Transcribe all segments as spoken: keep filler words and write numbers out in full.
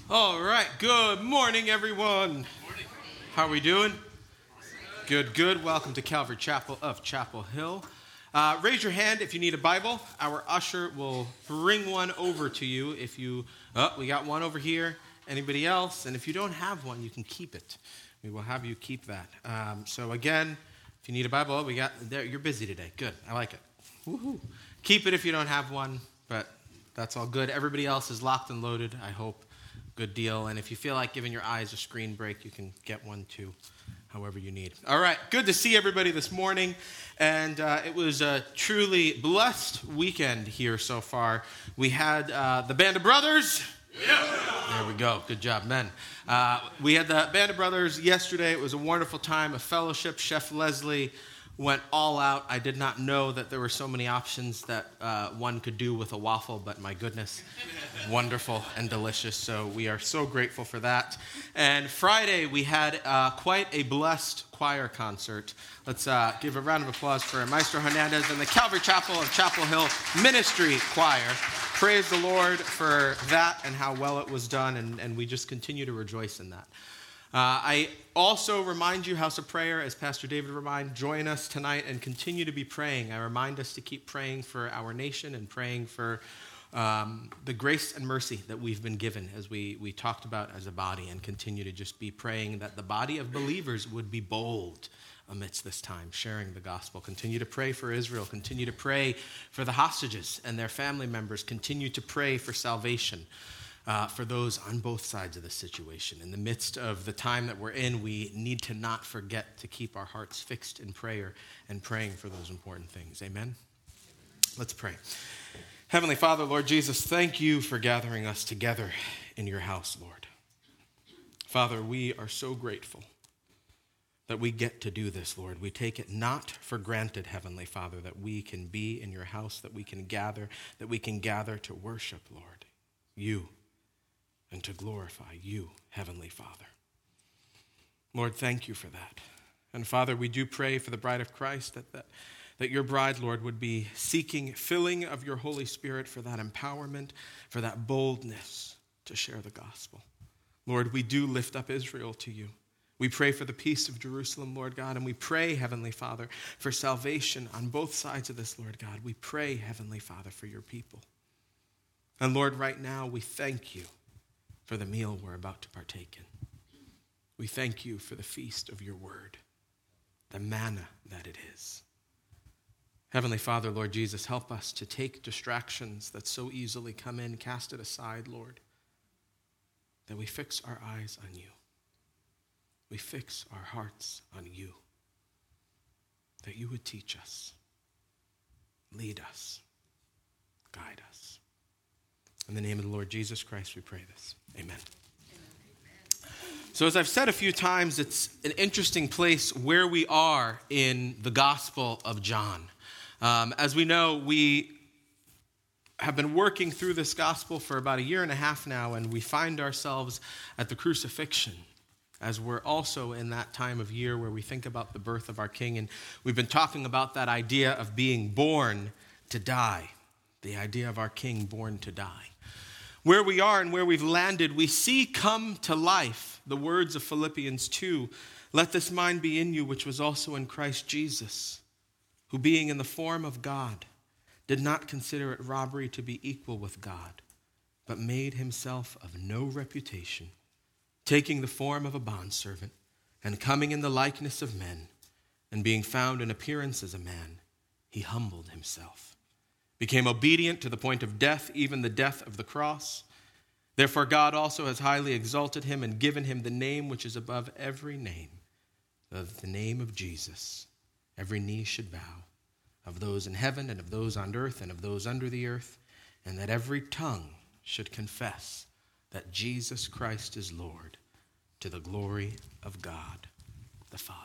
All right, good morning, everyone. Morning. How are we doing? Good, good. Welcome to Calvary Chapel of Chapel Hill. Uh, raise your hand if you need a Bible. Our usher will bring one over to you. If you, oh, we got one over here. Anybody else? And if you don't have one, you can keep it. We will have you keep that. Um, so again, if you need a Bible, we got there. You're busy today. Good. I like it. Woohoo. Keep it if you don't have one, but that's all good. Everybody else is locked and loaded, I hope. Good deal. And if you feel like giving your eyes a screen break, you can get one too, however you need. All right. Good to see everybody this morning. And uh, it was a truly blessed weekend here so far. We had uh, the Band of Brothers. Yeah. There we go. Good job, men. Uh, we had the Band of Brothers yesterday. It was a wonderful time of fellowship. Chef Leslie went all out. I did not know that there were so many options that uh, one could do with a waffle, but my goodness, wonderful and delicious. So we are so grateful for that. And Friday, we had uh, quite a blessed choir concert. Let's uh, give a round of applause for Maestro Hernandez and the Calvary Chapel of Chapel Hill Ministry Choir. Praise the Lord for that and how well it was done, and, and we just continue to rejoice in that. Uh, I also remind you, House of Prayer, as Pastor David reminded, join us tonight and continue to be praying. I remind us to keep praying for our nation and praying for um, the grace and mercy that we've been given, as we, we talked about as a body, and continue to just be praying that the body of believers would be bold amidst this time, sharing the gospel. Continue to pray for Israel. Continue to pray for the hostages and their family members. Continue to pray for salvation. Uh, for those on both sides of the situation. In the midst of the time that we're in, we need to not forget to keep our hearts fixed in prayer and praying for those important things. Amen? Let's pray. Heavenly Father, Lord Jesus, thank you for gathering us together in your house, Lord. Father, we are so grateful that we get to do this, Lord. We take it not for granted, Heavenly Father, that we can be in your house, that we can gather, that we can gather to worship, Lord, you, and to glorify you, Heavenly Father. Lord, thank you for that. And Father, we do pray for the bride of Christ, that, that, that your bride, Lord, would be seeking filling of your Holy Spirit for that empowerment, for that boldness to share the gospel. Lord, we do lift up Israel to you. We pray for the peace of Jerusalem, Lord God, and we pray, Heavenly Father, for salvation on both sides of this, Lord God. We pray, Heavenly Father, for your people. And Lord, right now, we thank you for the meal we're about to partake in. We thank you for the feast of your word, the manna that it is. Heavenly Father, Lord Jesus, help us to take distractions that so easily come in, cast it aside, Lord, that we fix our eyes on you. We fix our hearts on you, that you would teach us, lead us, guide us. In the name of the Lord Jesus Christ, we pray this. Amen. So as I've said a few times, it's an interesting place where we are in the Gospel of John. Um, as we know, we have been working through this gospel for about a year and a half now, and we find ourselves at the crucifixion, as we're also in that time of year where we think about the birth of our King. And we've been talking about that idea of being born to die, the idea of our King born to die. Where we are and where we've landed, we see come to life the words of Philippians two, let this mind be in you, which was also in Christ Jesus, who being in the form of God, did not consider it robbery to be equal with God, but made himself of no reputation, taking the form of a bondservant, and coming in the likeness of men, and being found in appearance as a man, he humbled himself, became obedient to the point of death, even the death of the cross. Therefore God also has highly exalted him and given him the name which is above every name, that at the name of Jesus every knee should bow, of those in heaven and of those on earth and of those under the earth, and that every tongue should confess that Jesus Christ is Lord, to the glory of God the Father.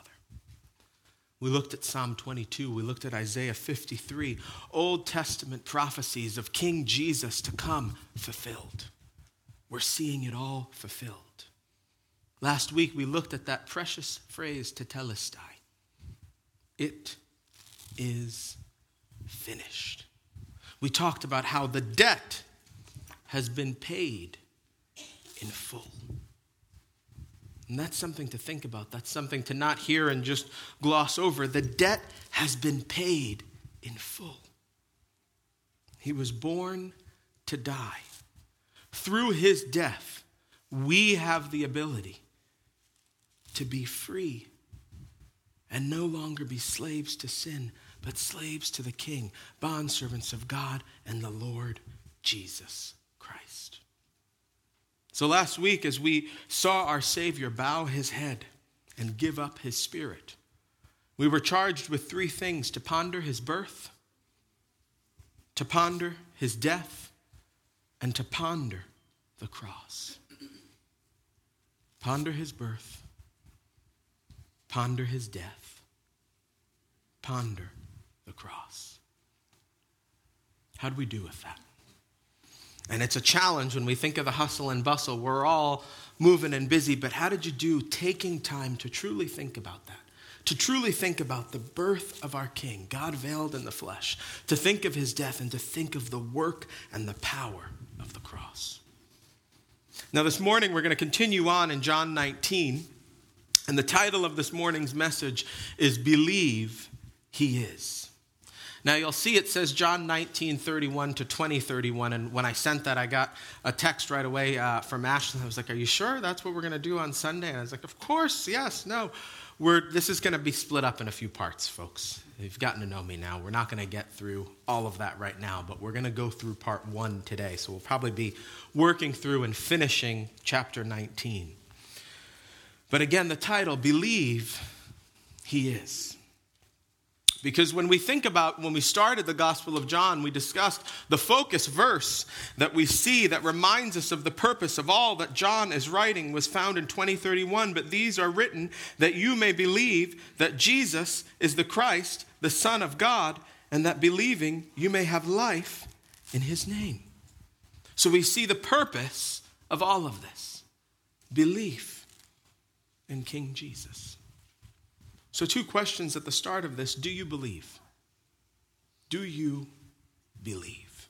We looked at Psalm twenty-two. We looked at Isaiah fifty-three, Old Testament prophecies of King Jesus to come fulfilled. We're seeing it all fulfilled. Last week, we looked at that precious phrase, tetelestai. It is finished. We talked about how the debt has been paid in full. And that's something to think about. That's something to not hear and just gloss over. The debt has been paid in full. He was born to die. Through his death, we have the ability to be free and no longer be slaves to sin, but slaves to the King, bondservants of God and the Lord Jesus Christ. So last week, as we saw our Savior bow his head and give up his spirit, we were charged with three things: to ponder his birth, to ponder his death, and to ponder the cross. Ponder his birth, ponder his death, ponder the cross. How do we do with that? And it's a challenge when we think of the hustle and bustle. We're all moving and busy, but how did you do taking time to truly think about that? To truly think about the birth of our King, God veiled in the flesh, to think of his death and to think of the work and the power of the cross. Now this morning we're going to continue on in John nineteen, and the title of this morning's message is Believe He Is. Now you'll see it says John nineteen, thirty-one to twenty, thirty-one, and when I sent that I got a text right away uh, from Ashley. I was like, are you sure that's what we're going to do on Sunday? And I was like, of course, yes, no. We're, this is going to be split up in a few parts, folks. You've gotten to know me now. We're not going to get through all of that right now, but we're going to go through part one today. So we'll probably be working through and finishing chapter nineteen. But again, the title, Believe He Is. Because when we think about, when we started the Gospel of John, we discussed the focus verse that we see that reminds us of the purpose of all that John is writing was found in twenty thirty-one. But these are written that you may believe that Jesus is the Christ, the Son of God, and that believing you may have life in his name. So we see the purpose of all of this. Belief in King Jesus. So two questions at the start of this. Do you believe? Do you believe?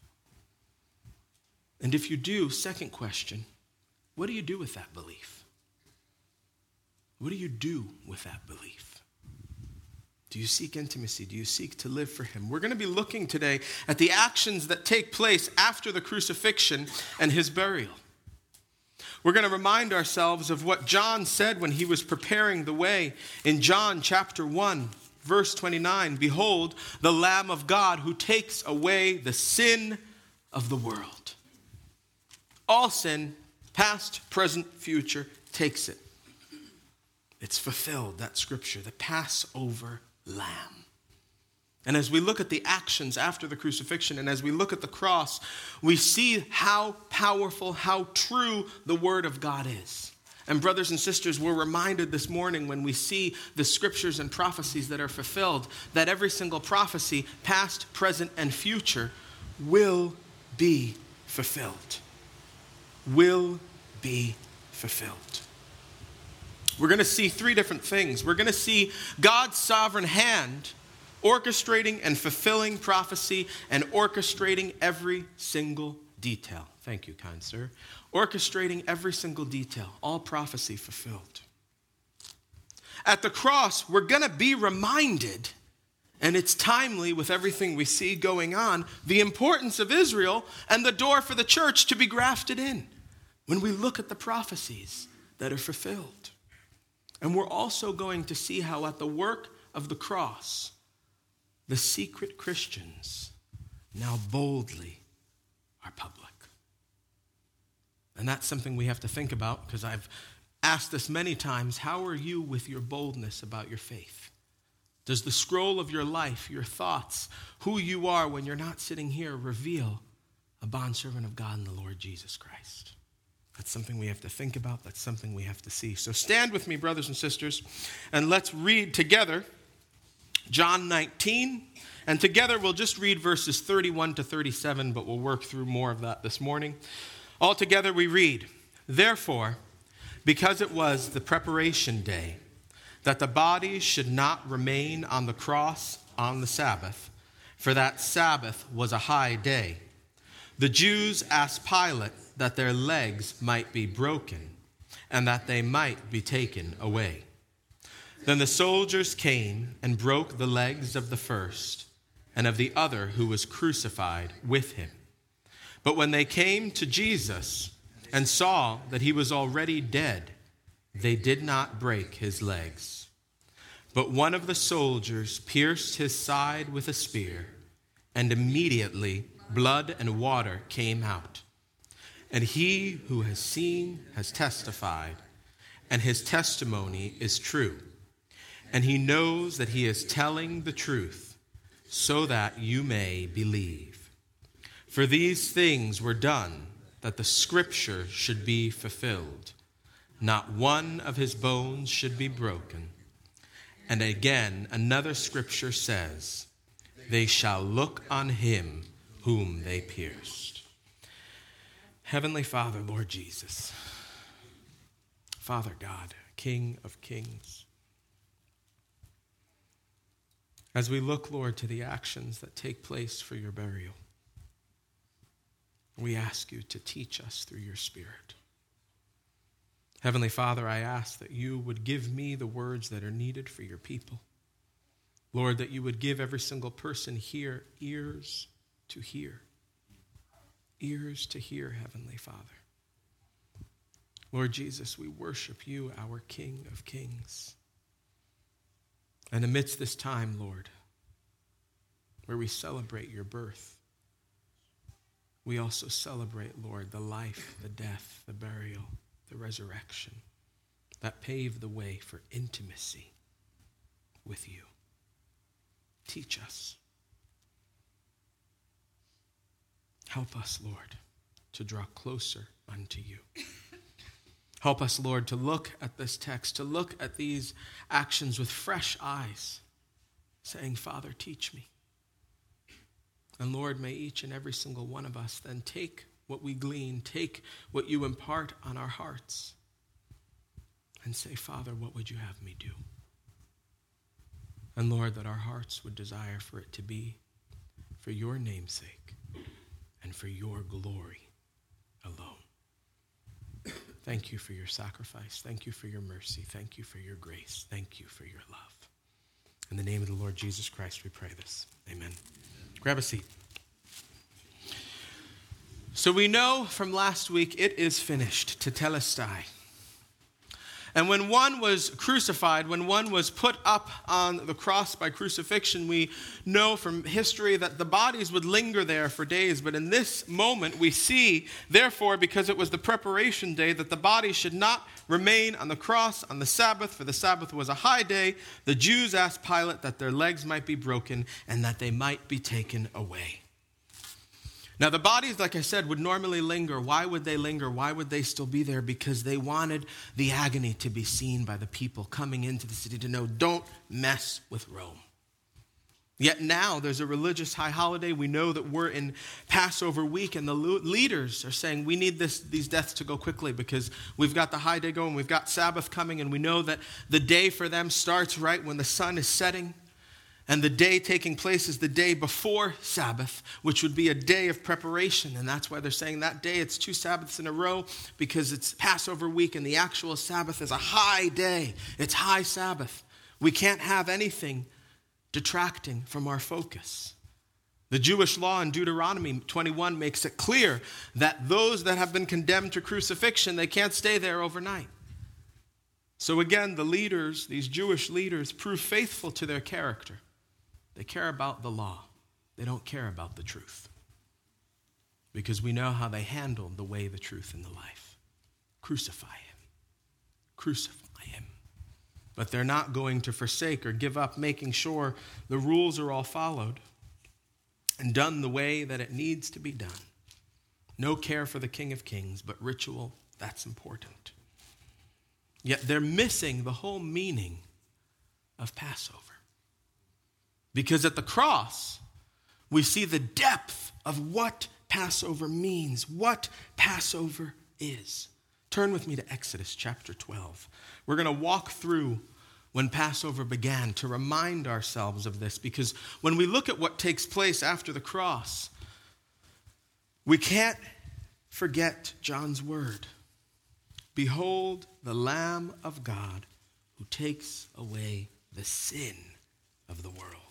And if you do, second question, what do you do with that belief? What do you do with that belief? Do you seek intimacy? Do you seek to live for him? We're going to be looking today at the actions that take place after the crucifixion and his burial. We're going to remind ourselves of what John said when he was preparing the way in John chapter one, verse twenty-nine. Behold, the Lamb of God who takes away the sin of the world. All sin, past, present, future, takes it. It's fulfilled, that scripture, the Passover Lamb. And as we look at the actions after the crucifixion and as we look at the cross, we see how powerful, how true the Word of God is. And brothers and sisters, we're reminded this morning when we see the scriptures and prophecies that are fulfilled, that every single prophecy, past, present, and future, will be fulfilled. Will be fulfilled. We're going to see three different things. We're going to see God's sovereign hand orchestrating and fulfilling prophecy and orchestrating every single detail. Thank you, kind sir. Orchestrating every single detail, all prophecy fulfilled. At the cross, we're going to be reminded, and it's timely with everything we see going on, the importance of Israel and the door for the church to be grafted in when we look at the prophecies that are fulfilled. And we're also going to see how at the work of the cross, the secret Christians now boldly are public. And that's something we have to think about because I've asked this many times. How are you with your boldness about your faith? Does the scroll of your life, your thoughts, who you are when you're not sitting here reveal a bondservant of God in the Lord Jesus Christ? That's something we have to think about. That's something we have to see. So stand with me, brothers and sisters, and let's read together John nineteen, and together we'll just read verses thirty-one to thirty-seven, but we'll work through more of that this morning. All together we read, Therefore, because it was the preparation day, that the body should not remain on the cross on the Sabbath, for that Sabbath was a high day, the Jews asked Pilate that their legs might be broken, and that they might be taken away. Then the soldiers came and broke the legs of the first and of the other who was crucified with him. But when they came to Jesus and saw that he was already dead, they did not break his legs. But one of the soldiers pierced his side with a spear, and immediately blood and water came out. And he who has seen has testified, and his testimony is true. And he knows that he is telling the truth, so that you may believe. For these things were done, that the scripture should be fulfilled. Not one of his bones should be broken. And again, another scripture says, they shall look on him whom they pierced. Heavenly Father, Lord Jesus, Father God, King of kings, as we look, Lord, to the actions that take place for your burial, we ask you to teach us through your Spirit. Heavenly Father, I ask that you would give me the words that are needed for your people. Lord, that you would give every single person here ears to hear. Ears to hear, Heavenly Father. Lord Jesus, we worship you, our King of kings. And amidst this time, Lord, where we celebrate your birth, we also celebrate, Lord, the life, the death, the burial, the resurrection that paved the way for intimacy with you. Teach us. Help us, Lord, to draw closer unto you. Help us, Lord, to look at this text, to look at these actions with fresh eyes, saying, Father, teach me. And Lord, may each and every single one of us then take what we glean, take what you impart on our hearts, and say, Father, what would you have me do? And Lord, that our hearts would desire for it to be for your name's sake and for your glory alone. Thank you for your sacrifice. Thank you for your mercy. Thank you for your grace. Thank you for your love. In the name of the Lord Jesus Christ, we pray this. Amen. Grab a seat. So we know from last week, it is finished, tetelestai. And when one was crucified, when one was put up on the cross by crucifixion, we know from history that the bodies would linger there for days. But in this moment, we see, therefore, because it was the preparation day, that the body should not remain on the cross on the Sabbath, for the Sabbath was a high day. The Jews asked Pilate that their legs might be broken and that they might be taken away. Now, the bodies, like I said, would normally linger. Why would they linger? Why would they still be there? Because they wanted the agony to be seen by the people coming into the city to know, don't mess with Rome. Yet now there's a religious high holiday. We know that we're in Passover week, and the leaders are saying we need this, these deaths to go quickly because we've got the high day going, we've got Sabbath coming, and we know that the day for them starts right when the sun is setting. And the day taking place is the day before Sabbath, which would be a day of preparation. And that's why they're saying that day it's two Sabbaths in a row, because it's Passover week and the actual Sabbath is a high day. It's high Sabbath. We can't have anything detracting from our focus. The Jewish law in Deuteronomy twenty-one makes it clear that those that have been condemned to crucifixion, they can't stay there overnight. So again, the leaders, these Jewish leaders, prove faithful to their character. They care about the law. They don't care about the truth. Because we know how they handled the way, the truth, and the life. Crucify him. Crucify him. But they're not going to forsake or give up making sure the rules are all followed and done the way that it needs to be done. No care for the King of Kings, but ritual, that's important. Yet they're missing the whole meaning of Passover. Because at the cross, we see the depth of what Passover means, what Passover is. Turn with me to Exodus chapter twelve. We're going to walk through when Passover began to remind ourselves of this, because when we look at what takes place after the cross, we can't forget John's word. Behold the Lamb of God who takes away the sin of the world.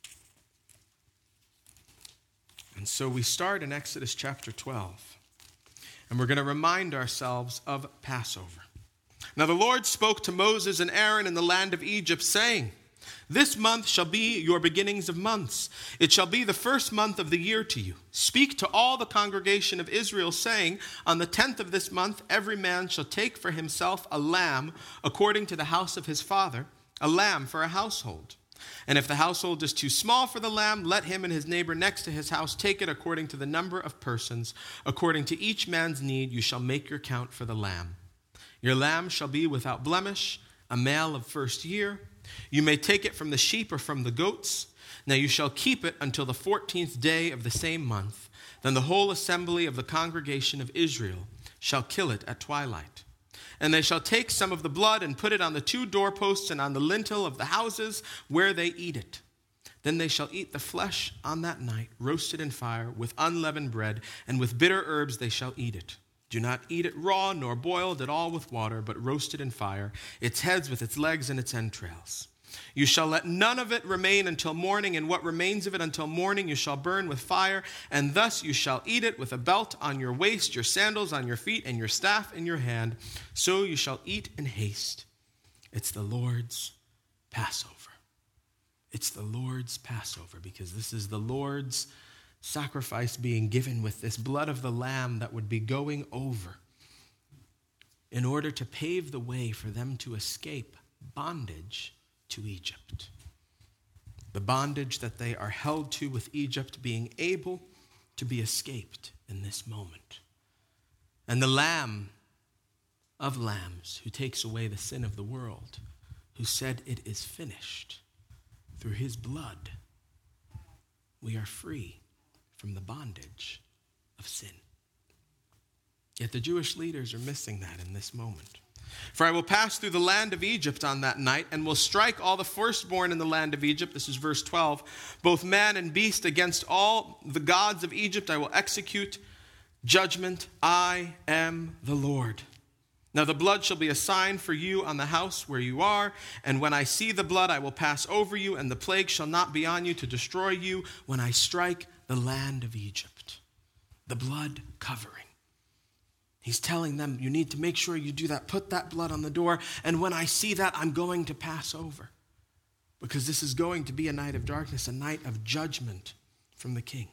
And so we start in Exodus chapter twelve, and we're going to remind ourselves of Passover. Now the Lord spoke to Moses and Aaron in the land of Egypt, saying, this month shall be your beginnings of months. It shall be the first month of the year to you. Speak to all the congregation of Israel, saying, on the tenth of this month, every man shall take for himself a lamb according to the house of his father, a lamb for a household. And if the household is too small for the lamb, let him and his neighbor next to his house take it according to the number of persons. According to each man's need, you shall make your count for the lamb. Your lamb shall be without blemish, a male of first year. You may take it from the sheep or from the goats. Now you shall keep it until the fourteenth day of the same month. Then the whole assembly of the congregation of Israel shall kill it at twilight. And they shall take some of the blood and put it on the two doorposts and on the lintel of the houses where they eat it. Then they shall eat the flesh on that night, roasted in fire, with unleavened bread, and with bitter herbs they shall eat it. Do not eat it raw, nor boiled at all with water, but roasted in fire, its heads with its legs and its entrails. You shall let none of it remain until morning, and what remains of it until morning you shall burn with fire, and thus you shall eat it with a belt on your waist, your sandals on your feet, and your staff in your hand. So you shall eat in haste. It's the Lord's Passover. It's the Lord's Passover, because this is the Lord's sacrifice being given with this blood of the lamb that would be going over in order to pave the way for them to escape bondage to Egypt. The bondage that they are held to with Egypt being able to be escaped in this moment. And the Lamb of lambs who takes away the sin of the world, who said it is finished, through his blood, we are free from the bondage of sin. Yet the Jewish leaders are missing that in this moment. For I will pass through the land of Egypt on that night, and will strike all the firstborn in the land of Egypt. This is verse twelve. Both man and beast, against all the gods of Egypt I will execute judgment. I am the Lord. Now the blood shall be a sign for you on the house where you are, and when I see the blood I will pass over you, and the plague shall not be on you to destroy you when I strike the land of Egypt. The blood covering. He's telling them, you need to make sure you do that. Put that blood on the door, and when I see that, I'm going to pass over. Because this is going to be a night of darkness, a night of judgment from the king.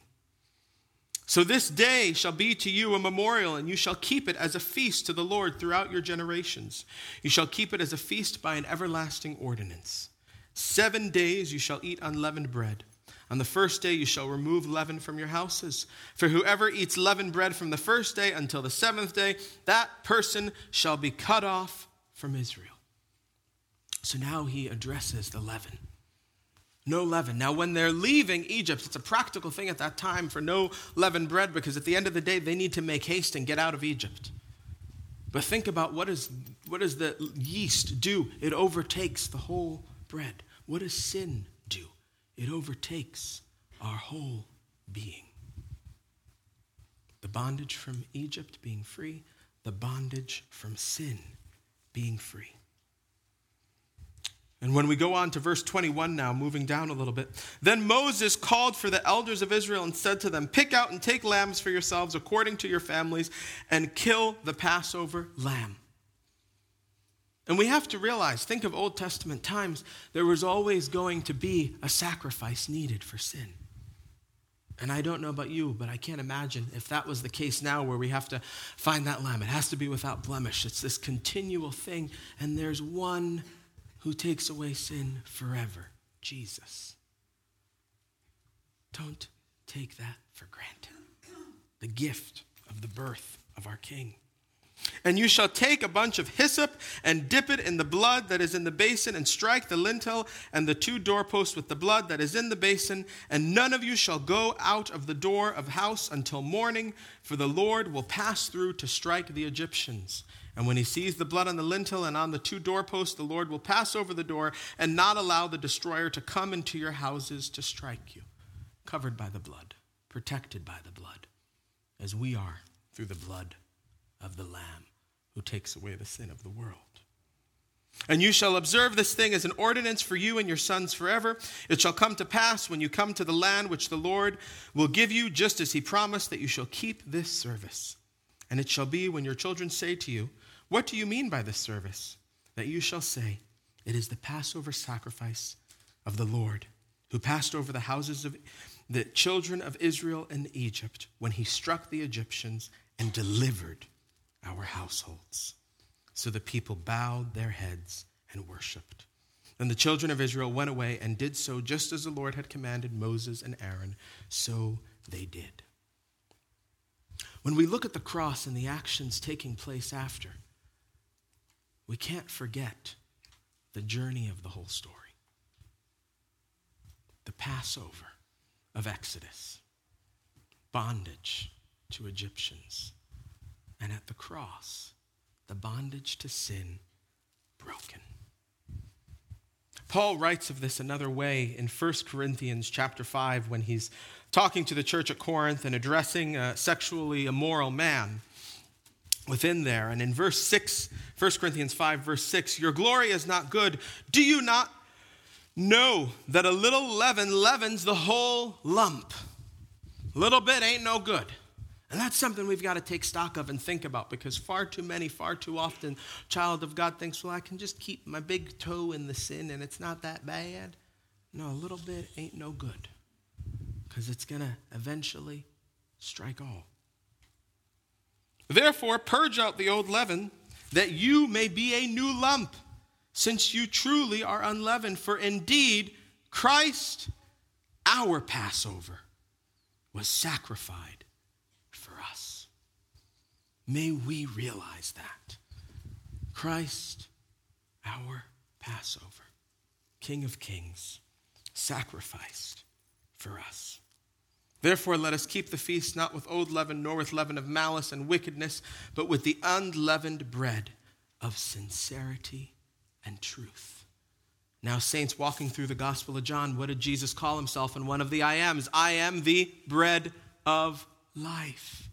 So this day shall be to you a memorial, and you shall keep it as a feast to the Lord throughout your generations. You shall keep it as a feast by an everlasting ordinance. Seven days you shall eat unleavened bread. On the first day you shall remove leaven from your houses. For whoever eats leavened bread from the first day until the seventh day, that person shall be cut off from Israel. So now he addresses the leaven. No leaven. Now when they're leaving Egypt, it's a practical thing at that time for no leavened bread, because at the end of the day they need to make haste and get out of Egypt. But think about what, is, what does the yeast do? It overtakes the whole bread. What does sin do? It overtakes our whole being. The bondage from Egypt being free, the bondage from sin being free. And when we go on to verse twenty-one now, moving down a little bit, then Moses called for the elders of Israel and said to them, pick out and take lambs for yourselves according to your families, and kill the Passover lamb. And we have to realize, think of Old Testament times, there was always going to be a sacrifice needed for sin. And I don't know about you, but I can't imagine if that was the case now, where we have to find that lamb. It has to be without blemish. It's this continual thing, and there's one who takes away sin forever, Jesus. Don't take that for granted. The gift of the birth of our King. And you shall take a bunch of hyssop and dip it in the blood that is in the basin, and strike the lintel and the two doorposts with the blood that is in the basin. And none of you shall go out of the door of house until morning, for the Lord will pass through to strike the Egyptians. And when he sees the blood on the lintel and on the two doorposts, the Lord will pass over the door and not allow the destroyer to come into your houses to strike you. Covered by the blood, protected by the blood, as we are through the blood of the Lamb who takes away the sin of the world. And you shall observe this thing as an ordinance for you and your sons forever. It shall come to pass when you come to the land which the Lord will give you, just as he promised, that you shall keep this service. And it shall be when your children say to you, what do you mean by this service? That you shall say, it is the Passover sacrifice of the Lord, who passed over the houses of the children of Israel in Egypt when he struck the Egyptians and delivered our households. So the people bowed their heads and worshipped. Then the children of Israel went away and did so just as the Lord had commanded Moses and Aaron. So they did. When we look at the cross and the actions taking place after, we can't forget the journey of the whole story. The Passover of Exodus, bondage to Egyptians, and at the cross, the bondage to sin broken. Paul writes of this another way in First Corinthians chapter five when he's talking to the church at Corinth and addressing a sexually immoral man within there. And in verse six, First Corinthians five, verse six, your glory is not good. Do you not know that a little leaven leavens the whole lump? A little bit ain't no good. And that's something we've got to take stock of and think about, because far too many, far too often, child of God thinks, well, I can just keep my big toe in the sin and it's not that bad. No, a little bit ain't no good, because it's going to eventually strike all. Therefore, purge out the old leaven, that you may be a new lump, since you truly are unleavened. For indeed, Christ, our Passover, was sacrificed for us. May we realize that. Christ, our Passover, King of Kings, sacrificed for us. Therefore, let us keep the feast not with old leaven, nor with leaven of malice and wickedness, but with the unleavened bread of sincerity and truth. Now, saints, walking through the Gospel of John, what did Jesus call himself in one of the I ams? I am the bread of life.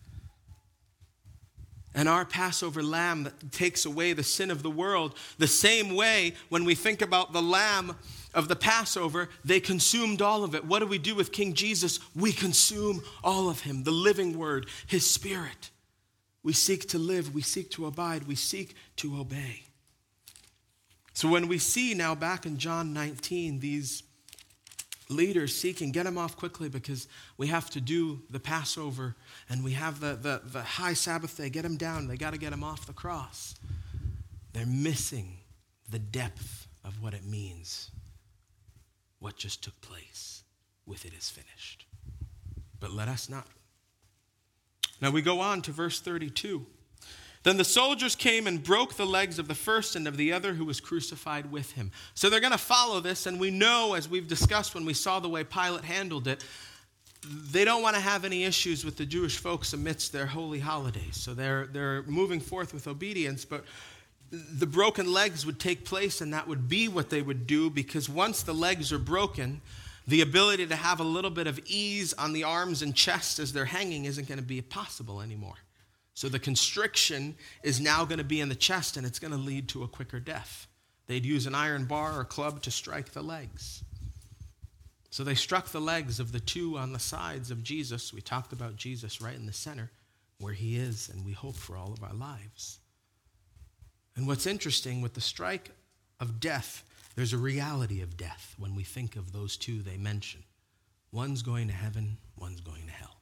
And our Passover lamb that takes away the sin of the world, the same way when we think about the lamb of the Passover, they consumed all of it. What do we do with King Jesus? We consume all of him, the living word, his spirit. We seek to live, we seek to abide, we seek to obey. So when we see now back in John nineteen, these leaders seeking, get them off quickly because we have to do the Passover and we have the, the, the high Sabbath day, get them down, they got to get them off the cross. They're missing the depth of what it means, what just took place with it is finished. But let us not. Now we go on to verse thirty-two. Then the soldiers came and broke the legs of the first and of the other who was crucified with him. So they're going to follow this, and we know, as we've discussed when we saw the way Pilate handled it, they don't want to have any issues with the Jewish folks amidst their holy holidays. So they're, they're moving forth with obedience, but the broken legs would take place, and that would be what they would do, because once the legs are broken, the ability to have a little bit of ease on the arms and chest as they're hanging isn't going to be possible anymore. So the constriction is now going to be in the chest, and it's going to lead to a quicker death. They'd use an iron bar or club to strike the legs. So they struck the legs of the two on the sides of Jesus. We talked about Jesus right in the center, where he is, and we hope for all of our lives. And what's interesting, with the strike of death, there's a reality of death when we think of those two they mention. One's going to heaven, one's going to hell.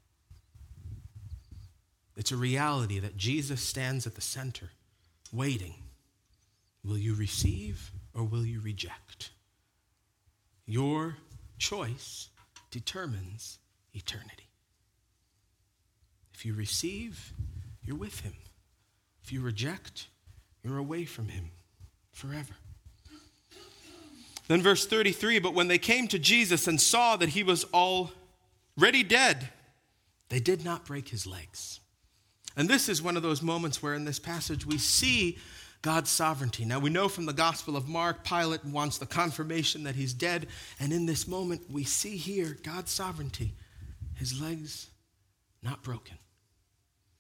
It's a reality that Jesus stands at the center, waiting. Will you receive or will you reject? Your choice determines eternity. If you receive, you're with him. If you reject, you're away from him forever. Then verse thirty-three, but when they came to Jesus and saw that he was already dead, they did not break his legs. And this is one of those moments where in this passage we see God's sovereignty. Now we know from the Gospel of Mark, Pilate wants the confirmation that he's dead. And in this moment we see here God's sovereignty. His legs not broken.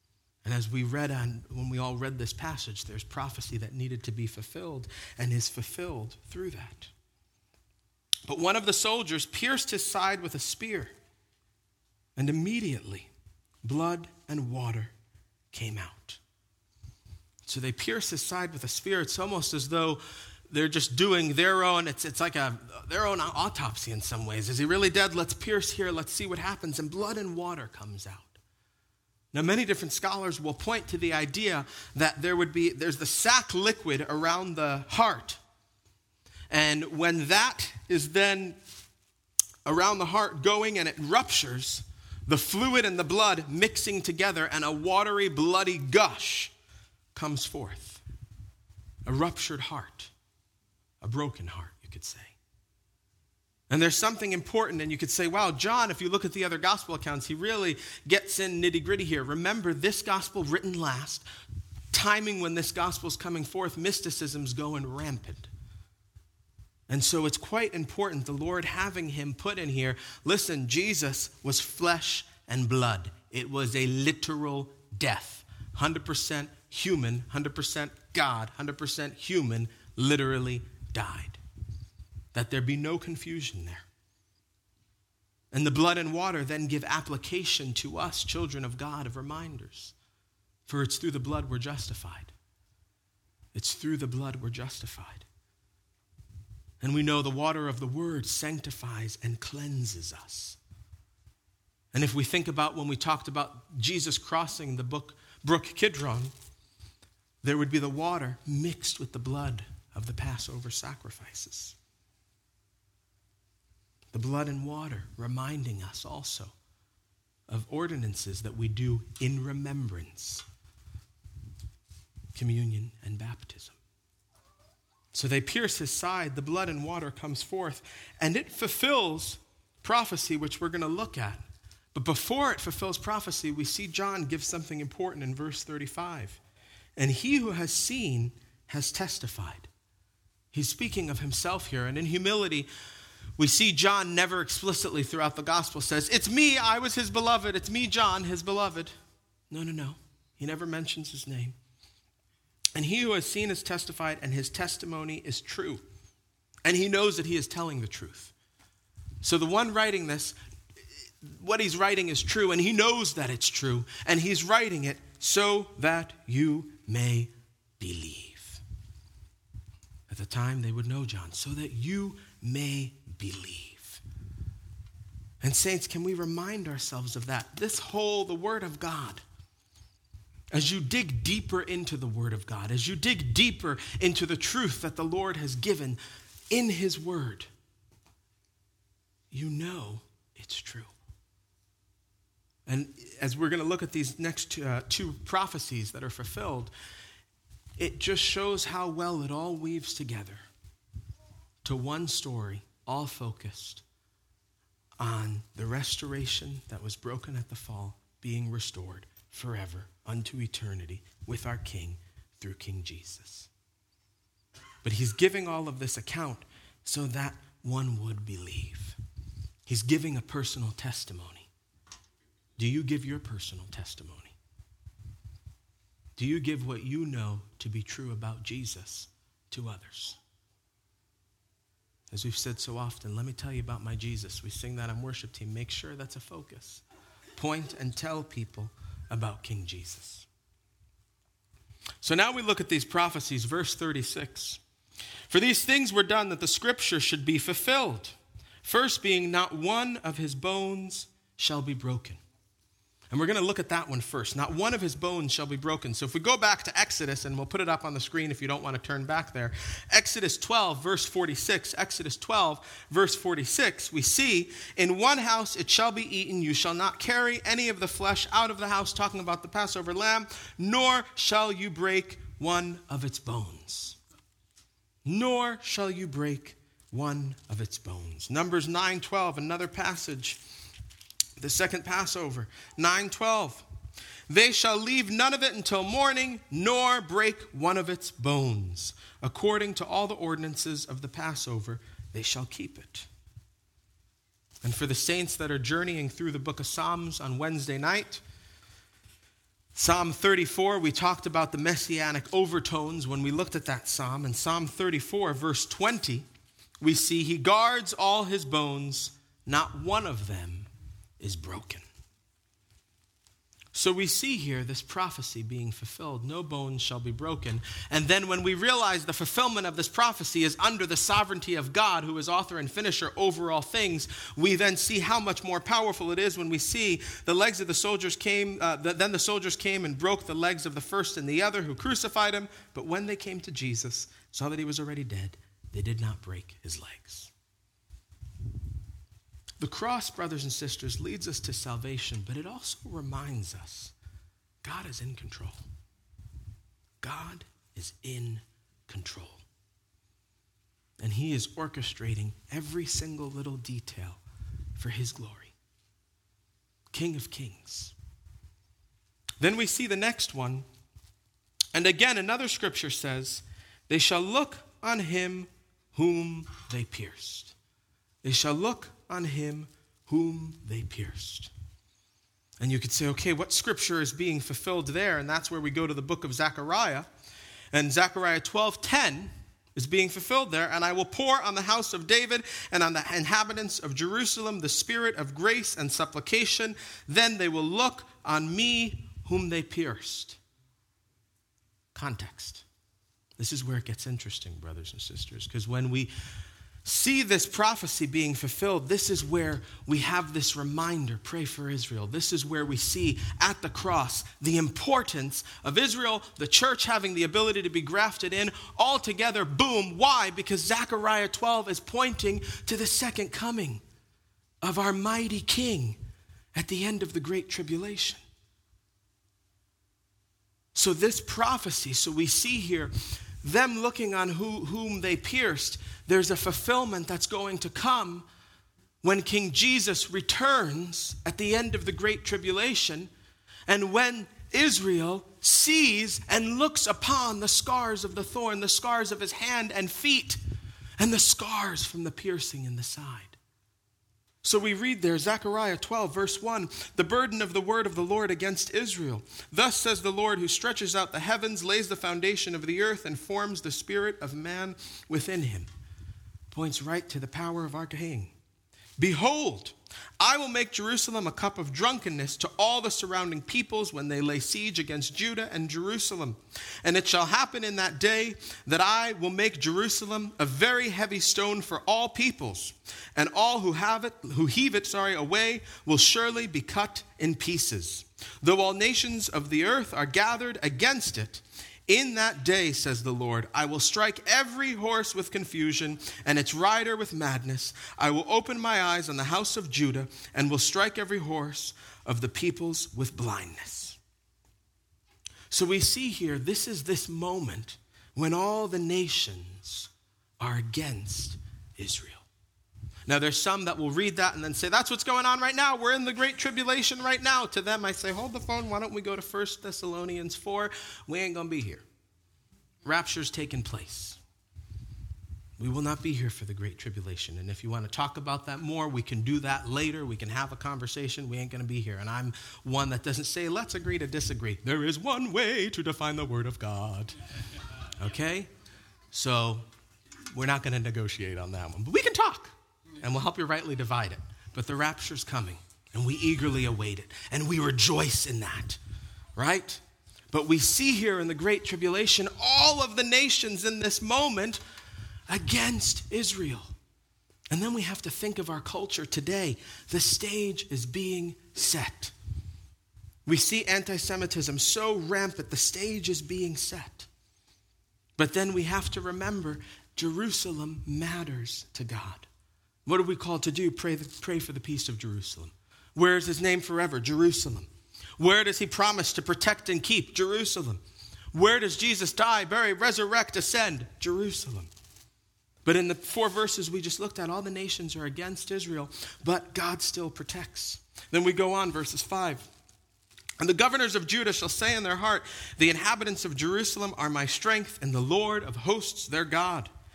And as we read on, when we all read this passage, there's prophecy that needed to be fulfilled and is fulfilled through that. But one of the soldiers pierced his side with a spear, and immediately blood and water came out. So they pierce his side with a spear. It's almost as though they're just doing their own, it's, it's like a, their own autopsy in some ways. Is he really dead? Let's pierce here. Let's see what happens. And blood and water comes out. Now, many different scholars will point to the idea that there would be, there's the sac liquid around the heart. And when that is then around the heart going and it ruptures, the fluid and the blood mixing together and a watery, bloody gush comes forth. A ruptured heart, a broken heart, you could say. And there's something important, and you could say, wow, John, if you look at the other gospel accounts, he really gets in nitty-gritty here. Remember, this gospel written last, timing when this gospel is coming forth, mysticism's going rampant. And so it's quite important, the Lord having him put in here, listen, Jesus was flesh and blood. It was a literal death. one hundred percent human, one hundred percent God, one hundred percent human, literally died. That there be no confusion there. And the blood and water then give application to us, children of God, of reminders. For it's through the blood we're justified. It's through the blood we're justified. And we know the water of the word sanctifies and cleanses us. And if we think about when we talked about Jesus crossing the brook, brook Kidron, there would be the water mixed with the blood of the Passover sacrifices. The blood and water reminding us also of ordinances that we do in remembrance. Communion and baptism. So they pierce his side, the blood and water comes forth, and it fulfills prophecy, which we're going to look at. But before it fulfills prophecy, we see John give something important in verse thirty-five. And he who has seen has testified. He's speaking of himself here, and in humility, we see John never explicitly throughout the gospel says, it's me, I was his beloved. It's me, John, his beloved. No, no, no. He never mentions his name. And he who has seen has testified, and his testimony is true. And he knows that he is telling the truth. So the one writing this, what he's writing is true, and he knows that it's true. And he's writing it so that you may believe. At the time they would know John, so that you may believe. And saints, can we remind ourselves of that? This whole, the Word of God, as you dig deeper into the Word of God, as you dig deeper into the truth that the Lord has given in His Word, you know it's true. And as we're going to look at these next two, uh, two prophecies that are fulfilled, it just shows how well it all weaves together to one story, all focused on the restoration that was broken at the fall, being restored forever unto eternity with our King through King Jesus. But he's giving all of this account so that one would believe. He's giving a personal testimony. Do you give your personal testimony? Do you give what you know to be true about Jesus to others? As we've said so often, let me tell you about my Jesus. We sing that on worship team. Make sure that's a focus. Point and tell people about King Jesus. So now we look at these prophecies, verse thirty-six. For these things were done that the scripture should be fulfilled. First being, not one of his bones shall be broken. And we're going to look at that one first. Not one of his bones shall be broken. So if we go back to Exodus, and we'll put it up on the screen if you don't want to turn back there. Exodus twelve, verse forty-six. Exodus twelve, verse forty-six. We see, in one house it shall be eaten. You shall not carry any of the flesh out of the house, talking about the Passover lamb, nor shall you break one of its bones. Nor shall you break one of its bones. Numbers nine twelve, another passage. The second Passover, nine twelve. They shall leave none of it until morning, nor break one of its bones. According to all the ordinances of the Passover, they shall keep it. And for the saints that are journeying through the book of Psalms on Wednesday night, Psalm thirty-four, we talked about the messianic overtones when we looked at that psalm. In Psalm thirty-four, verse twenty, we see he guards all his bones, not one of them is broken. So we see here this prophecy being fulfilled. No bones shall be broken. And then when we realize the fulfillment of this prophecy is under the sovereignty of God, who is author and finisher over all things, we then see how much more powerful it is when we see the legs of the soldiers came, uh, the, then the soldiers came and broke the legs of the first and the other who crucified him. But when they came to Jesus, saw that he was already dead, they did not break his legs. The cross, brothers and sisters, leads us to salvation, but it also reminds us God is in control. God is in control. And he is orchestrating every single little detail for his glory. King of Kings. Then we see the next one. And again, another scripture says, they shall look on him whom they pierced. They shall look on him whom they pierced. And you could say, okay, what scripture is being fulfilled there? And that's where we go to the book of Zechariah. And Zechariah twelve ten is being fulfilled there. And I will pour on the house of David and on the inhabitants of Jerusalem the spirit of grace and supplication. Then they will look on me whom they pierced. Context. This is where it gets interesting, brothers and sisters, because when we see this prophecy being fulfilled, this is where we have this reminder, pray for Israel. This is where we see at the cross the importance of Israel, the church having the ability to be grafted in all together. Boom. Why? Because Zechariah twelve is pointing to the second coming of our mighty King at the end of the Great Tribulation. So this prophecy, so we see here them looking on who, whom they pierced. There's a fulfillment that's going to come when King Jesus returns at the end of the Great Tribulation, and when Israel sees and looks upon the scars of the thorn, the scars of his hand and feet, and the scars from the piercing in the side. So we read there, Zechariah twelve, verse one, the burden of the word of the Lord against Israel. Thus says the Lord, who stretches out the heavens, lays the foundation of the earth, and forms the spirit of man within him. Points right to the power of our King. Behold, I will make Jerusalem a cup of drunkenness to all the surrounding peoples when they lay siege against Judah and Jerusalem. And it shall happen in that day that I will make Jerusalem a very heavy stone for all peoples, and all who have it, who heave it, sorry, away will surely be cut in pieces. Though all nations of the earth are gathered against it, in that day, says the Lord, I will strike every horse with confusion and its rider with madness. I will open my eyes on the house of Judah and will strike every horse of the peoples with blindness. So we see here, this is this moment when all the nations are against Israel. Now, there's some that will read that and then say, that's what's going on right now. We're in the Great Tribulation right now. To them, I say, hold the phone. Why don't we go to First Thessalonians four? We ain't going to be here. Rapture's taking place. We will not be here for the Great Tribulation. And if you want to talk about that more, we can do that later. We can have a conversation. We ain't going to be here. And I'm one that doesn't say, let's agree to disagree. There is one way to define the Word of God. Okay? So we're not going to negotiate on that one. But we can talk. And we'll help you rightly divide it. But the rapture's coming, and we eagerly await it, and we rejoice in that, right? But we see here in the Great Tribulation all of the nations in this moment against Israel. And then we have to think of our culture today. The stage is being set. We see anti-Semitism so rampant, the stage is being set. But then we have to remember, Jerusalem matters to God. What are we called to do? Pray, the, pray for the peace of Jerusalem. Where is his name forever? Jerusalem. Where does he promise to protect and keep? Jerusalem. Where does Jesus die, bury, resurrect, ascend? Jerusalem. But in the four verses we just looked at, all the nations are against Israel, but God still protects. Then we go on, verses five. And the governors of Judah shall say in their heart, the inhabitants of Jerusalem are my strength, and the Lord of hosts their God.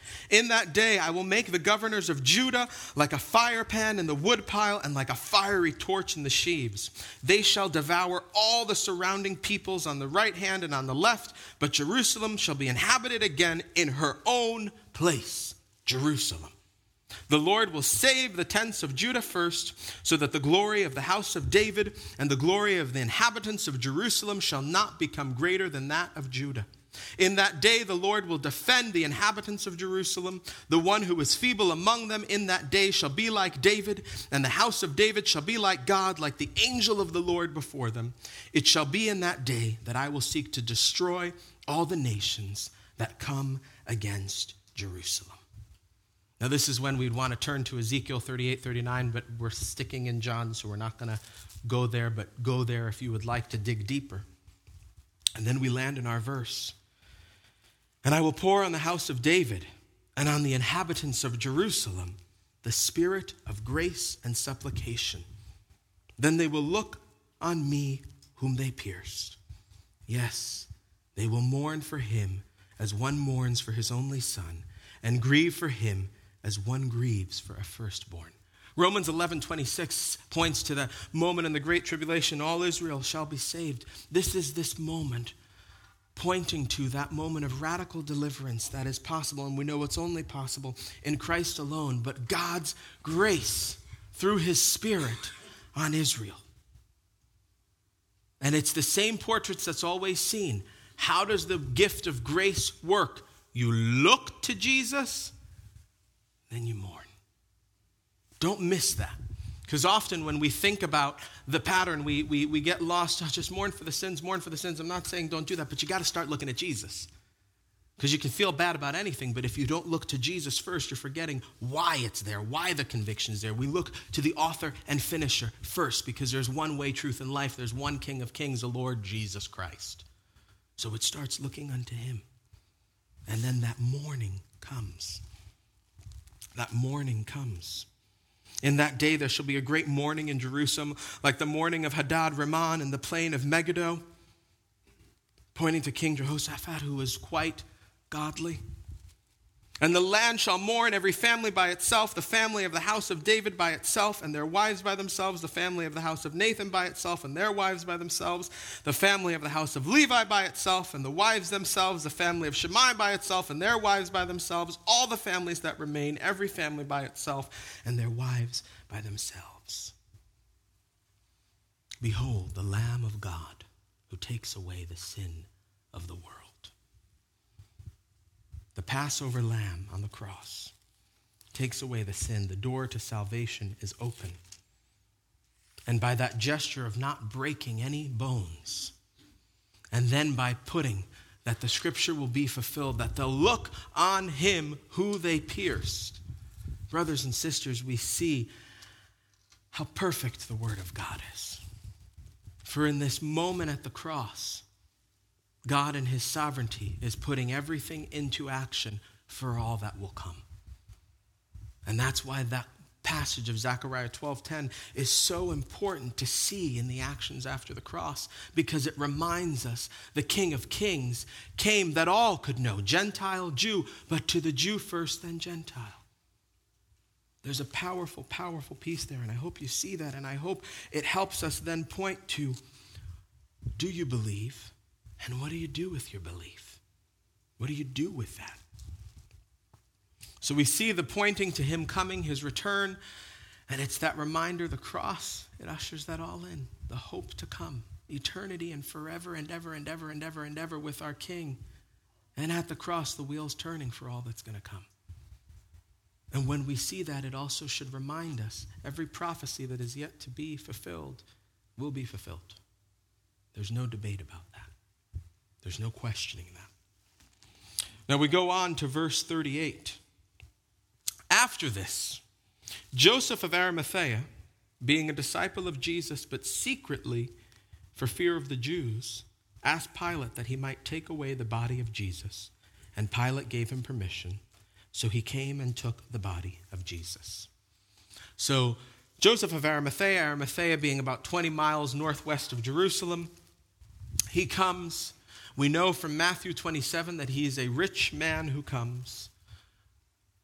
In that day I will make the governors of Judah like a fire pan in the woodpile and like a fiery torch in the sheaves. They shall devour all the surrounding peoples on the right hand and on the left, but Jerusalem shall be inhabited again in her own place, Jerusalem. The Lord will save the tents of Judah first, so that the glory of the house of David and the glory of the inhabitants of Jerusalem shall not become greater than that of Judah. In that day the Lord will defend the inhabitants of Jerusalem. The one who is feeble among them in that day shall be like David, and the house of David shall be like God, like the angel of the Lord before them. It shall be in that day that I will seek to destroy all the nations that come against Jerusalem. Now this is when we'd want to turn to Ezekiel thirty-eight, thirty-nine, but we're sticking in John, so we're not going to go there, but go there if you would like to dig deeper. And then we land in our verse. And I will pour on the house of David and on the inhabitants of Jerusalem the spirit of grace and supplication. Then they will look on me whom they pierced. Yes, they will mourn for him as one mourns for his only son, and grieve for him as one grieves for a firstborn. Romans eleven twenty-six points to the moment in the Great Tribulation, all Israel shall be saved. This is this moment pointing to that moment of radical deliverance that is possible, and we know it's only possible in Christ alone, but God's grace through his Spirit on Israel. And it's the same portraits that's always seen. How does the gift of grace work? You look to Jesus, then you mourn. Don't miss that. Because often when we think about the pattern, we, we, we get lost. Oh, just mourn for the sins, mourn for the sins. I'm not saying don't do that, but you got to start looking at Jesus. Because you can feel bad about anything, but if you don't look to Jesus first, you're forgetting why it's there, why the conviction's there. We look to the author and finisher first, because there's one way, truth, and life. There's one King of Kings, the Lord Jesus Christ. So it starts looking unto him. And then that mourning comes. That mourning comes. In that day there shall be a great mourning in Jerusalem, like the mourning of Hadad Rimmon in the plain of Megiddo, pointing to King Jehoshaphat, who was quite godly. And the land shall mourn, every family by itself, the family of the house of David by itself, and their wives by themselves, the family of the house of Nathan by itself, and their wives by themselves, the family of the house of Levi by itself, and the wives themselves, the family of Shammai by itself, and their wives by themselves, all the families that remain, every family by itself, and their wives by themselves. Behold, the Lamb of God, who takes away the sin of the world. The Passover lamb on the cross takes away the sin. The door to salvation is open. And by that gesture of not breaking any bones, and then by putting that the scripture will be fulfilled, that they'll look on him who they pierced. Brothers and sisters, we see how perfect the word of God is. For in this moment at the cross, God in his sovereignty is putting everything into action for all that will come. And that's why that passage of Zechariah twelve ten is so important to see in the actions after the cross, because it reminds us the King of Kings came that all could know, Gentile, Jew, but to the Jew first, then Gentile. There's a powerful, powerful piece there, and I hope you see that, and I hope it helps us then point to, do you believe? And what do you do with your belief? What do you do with that? So we see the pointing to him coming, his return, and it's that reminder, the cross, it ushers that all in. The hope to come, eternity and forever and ever and ever and ever and ever with our King. And at the cross, the wheel's turning for all that's going to come. And when we see that, it also should remind us every prophecy that is yet to be fulfilled will be fulfilled. There's no debate about that. There's no questioning that. Now we go on to verse thirty-eight. After this, Joseph of Arimathea, being a disciple of Jesus, but secretly for fear of the Jews, asked Pilate that he might take away the body of Jesus. And Pilate gave him permission. So he came and took the body of Jesus. So Joseph of Arimathea, Arimathea being about twenty miles northwest of Jerusalem, he comes. We know from Matthew twenty-seven that he is a rich man who comes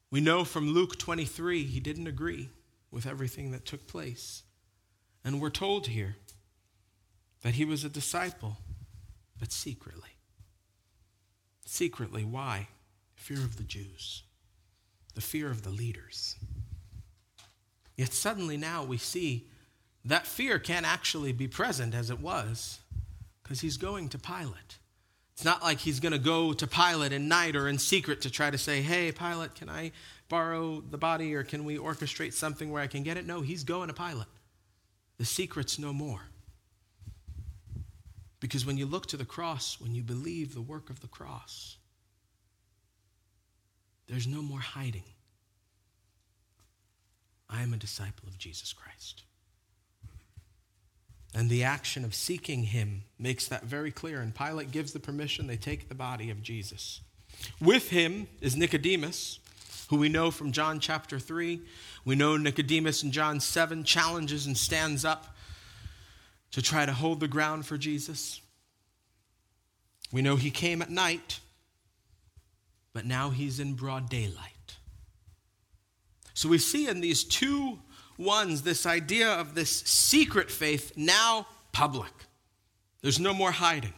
We know from Luke twenty-three, he didn't agree with everything that took place. And we're told here that he was a disciple, but secretly. Secretly, why? Fear of the Jews, the fear of the leaders. Yet suddenly now we see that fear can't actually be present as it was, because he's going to Pilate. It's not like he's going to go to Pilate in night or in secret to try to say, hey, Pilate, can I borrow the body, or can we orchestrate something where I can get it? No, he's going to Pilate. The secret's no more. Because when you look to the cross, when you believe the work of the cross, there's no more hiding. I am a disciple of Jesus Christ. And the action of seeking him makes that very clear. And Pilate gives the permission. They take the body of Jesus. With him is Nicodemus, who we know from John chapter three. We know Nicodemus in John seven challenges and stands up to try to hold the ground for Jesus. We know he came at night, but now he's in broad daylight. So we see in these two ones this idea of this secret faith now public. There's no more hiding.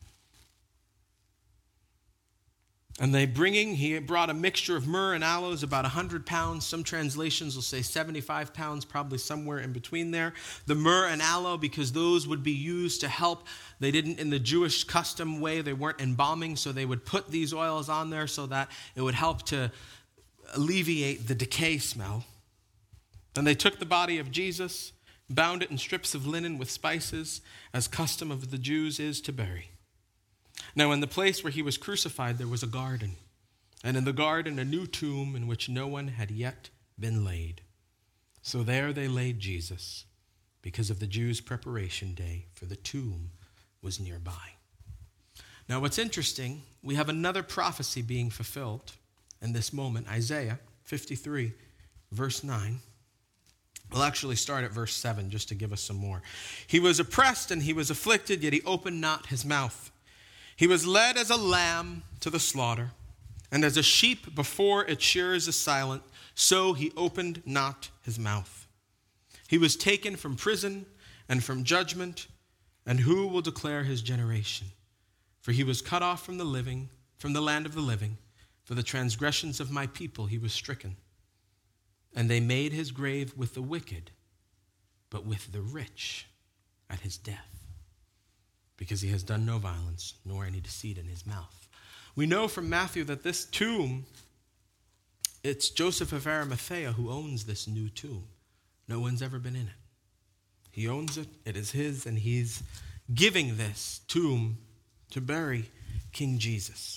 And they bringing, he brought a mixture of myrrh and aloes, about one hundred pounds. Some translations will say seventy-five pounds, probably somewhere in between there. The myrrh and aloe, because those would be used to help. They didn't, in the Jewish custom way, they weren't embalming, so they would put these oils on there so that it would help to alleviate the decay smell. Then they took the body of Jesus, bound it in strips of linen with spices, as custom of the Jews is to bury. Now in the place where he was crucified there was a garden, and in the garden a new tomb in which no one had yet been laid. So there they laid Jesus, because of the Jews' preparation day, for the tomb was nearby. Now what's interesting, we have another prophecy being fulfilled in this moment, Isaiah fifty-three, verse nine. We'll actually start at verse seven just to give us some more. He was oppressed and he was afflicted, yet he opened not his mouth. He was led as a lamb to the slaughter, and as a sheep before its shearers is silent, so he opened not his mouth. He was taken from prison and from judgment, and who will declare his generation? For he was cut off from the living, from the land of the living. For the transgressions of my people he was stricken. And they made his grave with the wicked, but with the rich at his death, because he has done no violence, nor any deceit in his mouth. We know from Matthew that this tomb, it's Joseph of Arimathea who owns this new tomb. No one's ever been in it. He owns it, it is his, and he's giving this tomb to bury King Jesus,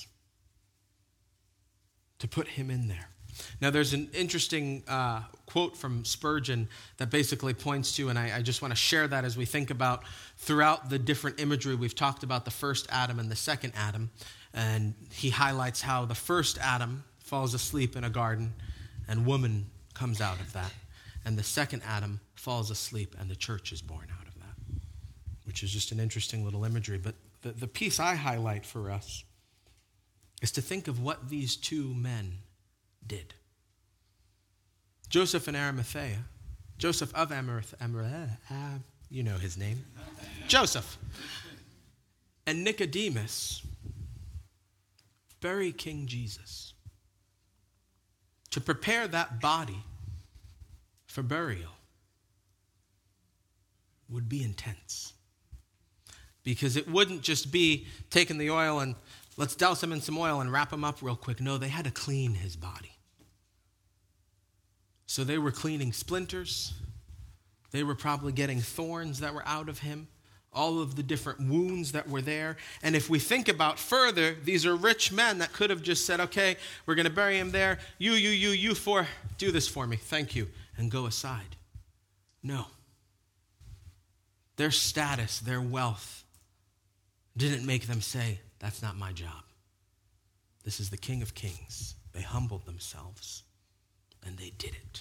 to put him in there. Now, there's an interesting uh, quote from Spurgeon that basically points to, and I, I just want to share that as we think about throughout the different imagery. We've talked about the first Adam and the second Adam, and he highlights how the first Adam falls asleep in a garden, and woman comes out of that. And the second Adam falls asleep, and the church is born out of that, which is just an interesting little imagery. But the, the piece I highlight for us is to think of what these two men did. Joseph and Arimathea, Joseph of Arimathea, uh, you know his name, Joseph, and Nicodemus bury King Jesus to prepare that body for burial would be intense, because it wouldn't just be taking the oil and let's douse him in some oil and wrap him up real quick. No, they had to clean his body. So they were cleaning splinters. They were probably getting thorns that were out of him, all of the different wounds that were there. And if we think about further, these are rich men that could have just said, okay, we're going to bury him there. You, you, you, you four, do this for me. Thank you. And go aside. No. Their status, their wealth didn't make them say, that's not my job. This is the King of Kings. They humbled themselves, and they did it.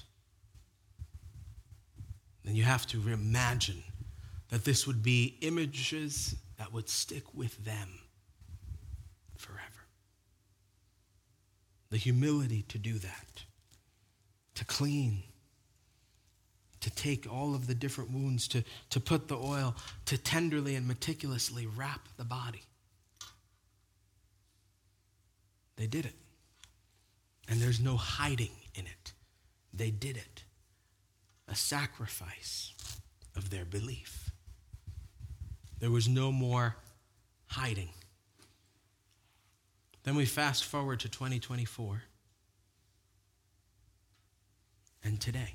And you have to imagine that this would be images that would stick with them forever. The humility to do that. to clean, to take all of the different wounds, to, to put the oil, to tenderly and meticulously wrap the body. They did it. And there's no hiding in it. They did it. A sacrifice of their belief. There was no more hiding. Then we fast forward to twenty twenty-four. And today.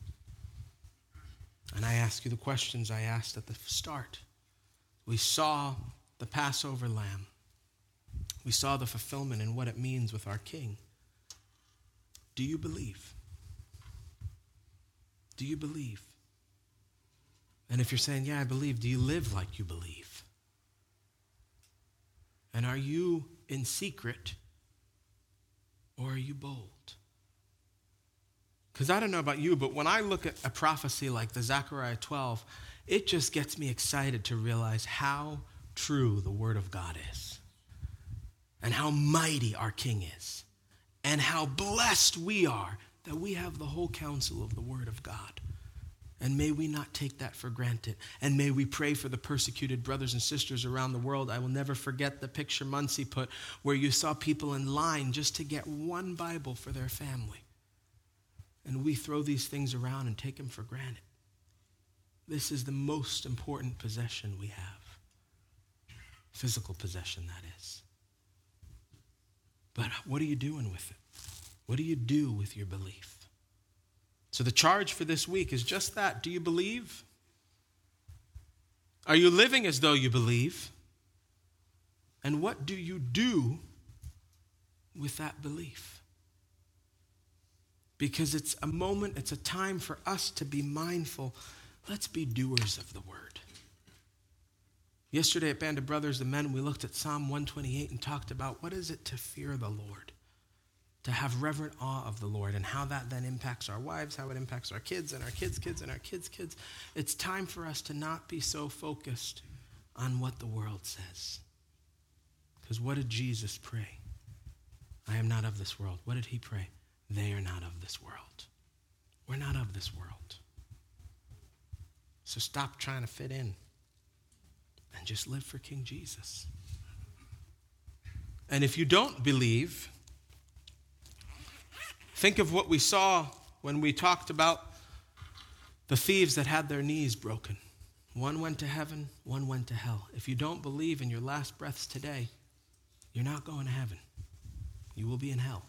And I ask you the questions I asked at the start. We saw the Passover lamb. We saw the fulfillment and what it means with our King. Do you believe? Do you believe? And if you're saying, yeah, I believe, do you live like you believe? And are you in secret or are you bold? Because I don't know about you, but when I look at a prophecy like the Zechariah twelve, it just gets me excited to realize how true the Word of God is. And how mighty our King is. And how blessed we are that we have the whole counsel of the Word of God. And may we not take that for granted. And may we pray for the persecuted brothers and sisters around the world. I will never forget the picture Muncie put where you saw people in line just to get one Bible for their family. And we throw these things around and take them for granted. This is the most important possession we have. Physical possession, that is. But what are you doing with it? What do you do with your belief? So the charge for this week is just that. Do you believe? Are you living as though you believe? And what do you do with that belief? Because it's a moment, it's a time for us to be mindful. Let's be doers of the word. Yesterday at Band of Brothers, the men, we looked at Psalm one twenty-eight and talked about what is it to fear the Lord, to have reverent awe of the Lord, and how that then impacts our wives, how it impacts our kids and our kids' kids and our kids' kids. It's time for us to not be so focused on what the world says. Because what did Jesus pray? I am not of this world. What did he pray? They are not of this world. We're not of this world. So stop trying to fit in and just live for King Jesus. And if you don't believe, think of what we saw when we talked about the thieves that had their knees broken. One went to heaven, one went to hell. If you don't believe in your last breaths today, you're not going to heaven. You will be in hell.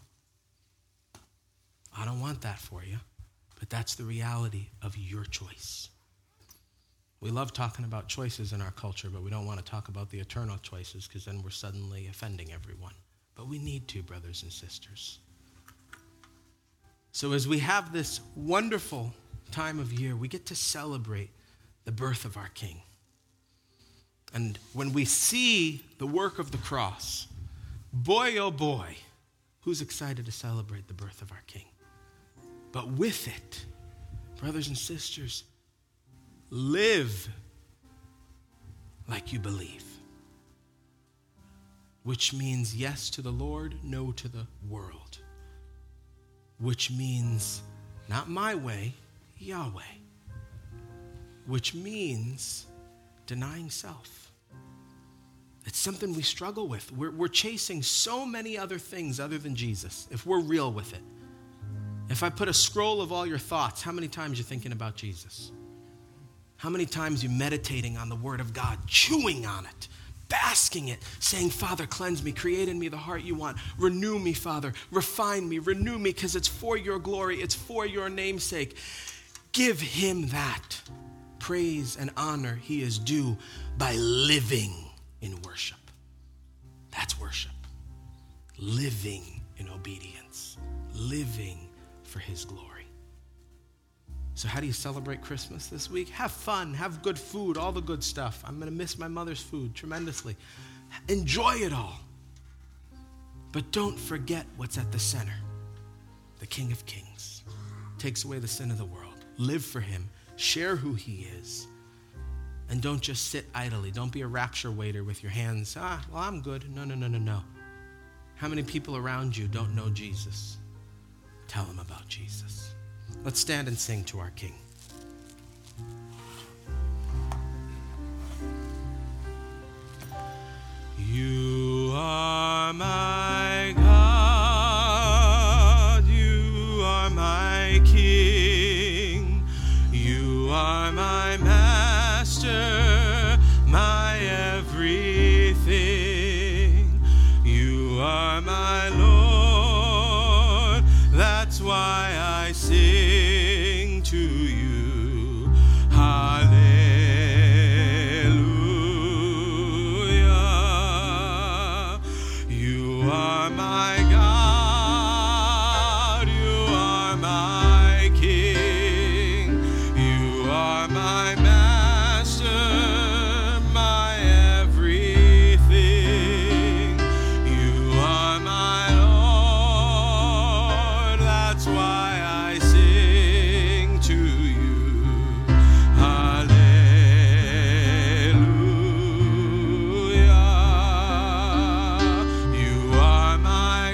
I don't want that for you, but that's the reality of your choice. We love talking about choices in our culture, but we don't want to talk about the eternal choices because then we're suddenly offending everyone. But we need to, brothers and sisters. So as we have this wonderful time of year, we get to celebrate the birth of our King. And when we see the work of the cross, boy, oh boy, who's excited to celebrate the birth of our King? But with it, brothers and sisters, live like you believe. Which means yes to the Lord, no to the world. Which means not my way, Yahweh. Which means denying self. It's something we struggle with. We're, we're chasing so many other things other than Jesus, if we're real with it. If I put a scroll of all your thoughts, how many times you're thinking about Jesus? How many times you meditating on the Word of God, chewing on it, basking it, saying, Father, cleanse me, create in me the heart you want. Renew me, Father, refine me, renew me, because it's for your glory, it's for your name's sake. Give him that praise and honor he is due by living in worship. That's worship. Living in obedience. Living for his glory. So how do you celebrate Christmas this week? Have fun, have good food, all the good stuff. I'm going to miss my mother's food tremendously. Enjoy it all. But don't forget what's at the center. The King of Kings takes away the sin of the world. Live for him. Share who he is. And don't just sit idly. Don't be a rapture waiter with your hands. Ah, well, I'm good. No, no, no, no, no. How many people around you don't know Jesus? Tell them about Jesus. Let's stand and sing to our King. You are my God, you are my King, you are my Master, my everything. You are my Lord, that's why I sing to you. Hallelujah. You are my God, you are my King, you are my Master, my everything. You are my Lord, that's why I sing to you. Hallelujah. You are my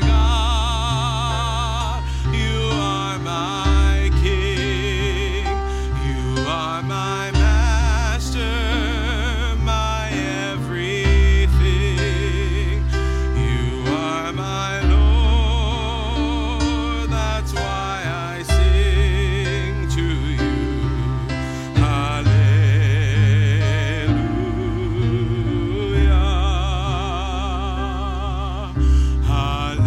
God, you are my King, you are my Master, my everything. You are my Lord, that's why I sing to you. Hallelujah.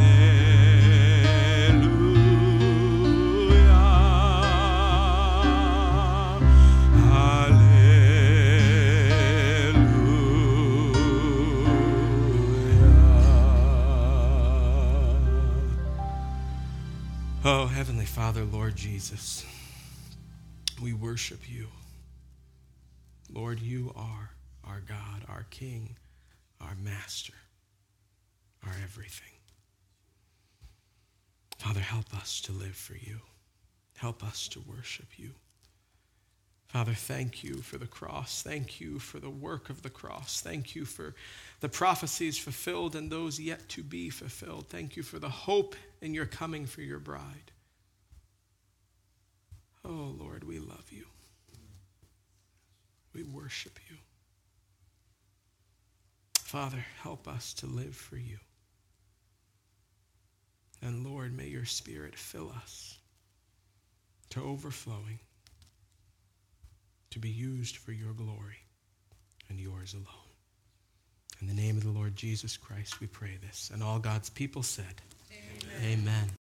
Hallelujah. Oh, Heavenly Father, Lord Jesus, we worship you. Lord, you are our God, our King, our Master, our everything. Father, help us to live for you. Help us to worship you. Father, thank you for the cross. Thank you for the work of the cross. Thank you for the prophecies fulfilled and those yet to be fulfilled. Thank you for the hope in your coming for your bride. Oh, Lord, we love you. We worship you. Father, help us to live for you. And Lord, may your Spirit fill us to overflowing, to be used for your glory and yours alone. In the name of the Lord Jesus Christ, we pray this. And all God's people said, Amen. Amen.